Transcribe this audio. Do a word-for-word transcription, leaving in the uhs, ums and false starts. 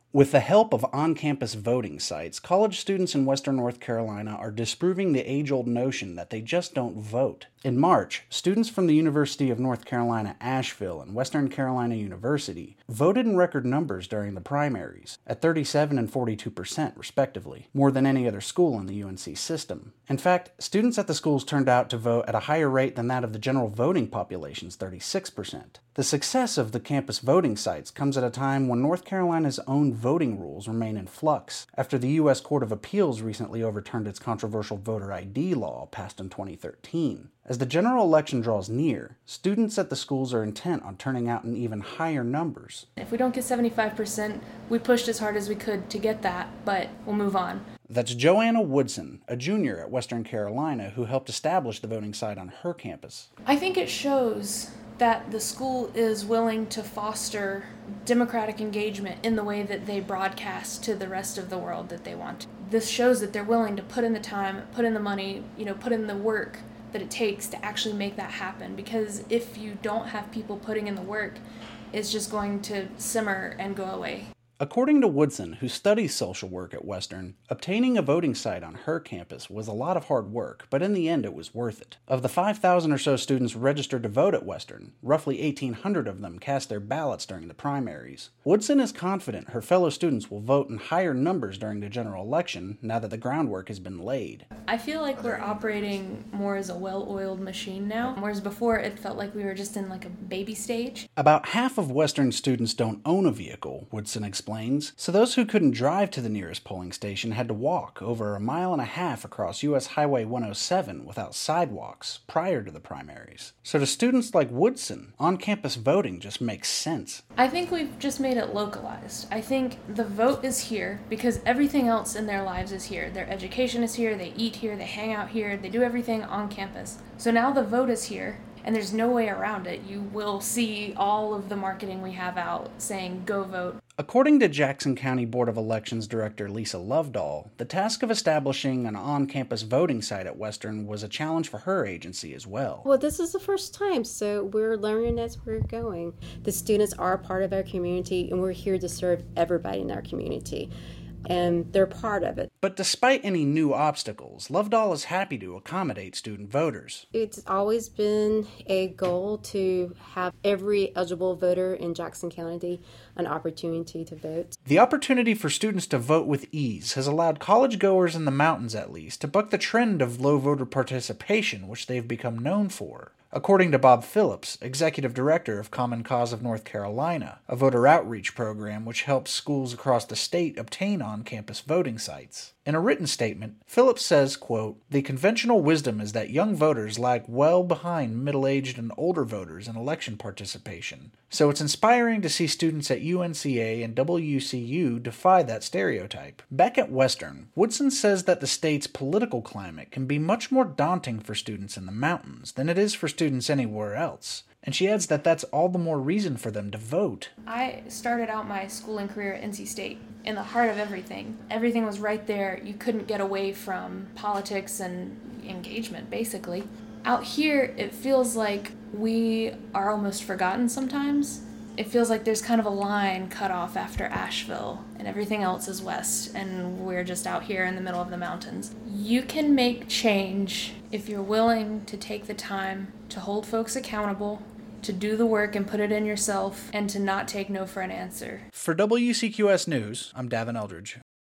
With the help of on-campus voting sites, college students in Western North Carolina are disproving the age-old notion that they just don't vote. In March, students from the University of North Carolina, Asheville, and Western Carolina University voted in record numbers during the primaries, at thirty-seven and forty-two percent respectively, more than any other school in the U N C system. In fact, students at the schools turned out to vote at a higher rate than that of the general voting population's thirty-six percent. The success of the campus voting sites comes at a time when North Carolina's own voting rules remain in flux, after the U S Court of Appeals recently overturned its controversial voter I D law passed in twenty thirteen. As the general election draws near, students at the schools are intent on turning out in even higher numbers. If we don't get seventy-five percent, we pushed as hard as we could to get that, but we'll move on. That's Joanna Woodson, a junior at Western Carolina who helped establish the voting site on her campus. I think it shows that the school is willing to foster democratic engagement in the way that they broadcast to the rest of the world that they want. This shows that they're willing to put in the time, put in the money, you know, put in the work that it takes to actually make that happen. Because if you don't have people putting in the work, it's just going to simmer and go away. According to Woodson, who studies social work at Western, obtaining a voting site on her campus was a lot of hard work, but in the end it was worth it. Of the five thousand or so students registered to vote at Western, roughly eighteen hundred of them cast their ballots during the primaries. Woodson is confident her fellow students will vote in higher numbers during the general election now that the groundwork has been laid. I feel like we're operating more as a well-oiled machine now, whereas before it felt like we were just in like a baby stage. About half of Western students don't own a vehicle, Woodson explains. So those who couldn't drive to the nearest polling station had to walk over a mile and a half across U S Highway one oh seven without sidewalks prior to the primaries. So to students like Woodson, on-campus voting just makes sense. I think we've just made it localized. I think the vote is here because everything else in their lives is here. Their education is here, they eat here, they hang out here, they do everything on campus. So now the vote is here. And there's no way around it. You will see all of the marketing we have out saying, go vote. According to Jackson County Board of Elections Director Lisa Lovedahl, the task of establishing an on-campus voting site at Western was a challenge for her agency as well. Well, this is the first time, so we're learning as we're going. The students are a part of our community, and we're here to serve everybody in our community. And they're part of it. But despite any new obstacles, Lovedahl is happy to accommodate student voters. It's always been a goal to have every eligible voter in Jackson County an opportunity to vote. The opportunity for students to vote with ease has allowed college goers in the mountains, at least, to buck the trend of low voter participation, which they've become known for. According to Bob Phillips, Executive Director of Common Cause of North Carolina, a voter outreach program which helps schools across the state obtain on-campus voting sites. In a written statement, Phillips says, quote, "The conventional wisdom is that young voters lag well behind middle-aged and older voters in election participation. So it's inspiring to see students at U N C A and W C U defy that stereotype." Back at Western, Woodson says that the state's political climate can be much more daunting for students in the mountains than it is for students anywhere else. And she adds that that's all the more reason for them to vote. I started out my schooling career at N C State, in the heart of everything. Everything was right there. You couldn't get away from politics and engagement, basically. Out here, it feels like we are almost forgotten sometimes. It feels like there's kind of a line cut off after Asheville, and everything else is west, and we're just out here in the middle of the mountains. You can make change if you're willing to take the time to hold folks accountable, to do the work and put it in yourself, and to not take no for an answer. For W C Q S News, I'm Davin Eldridge.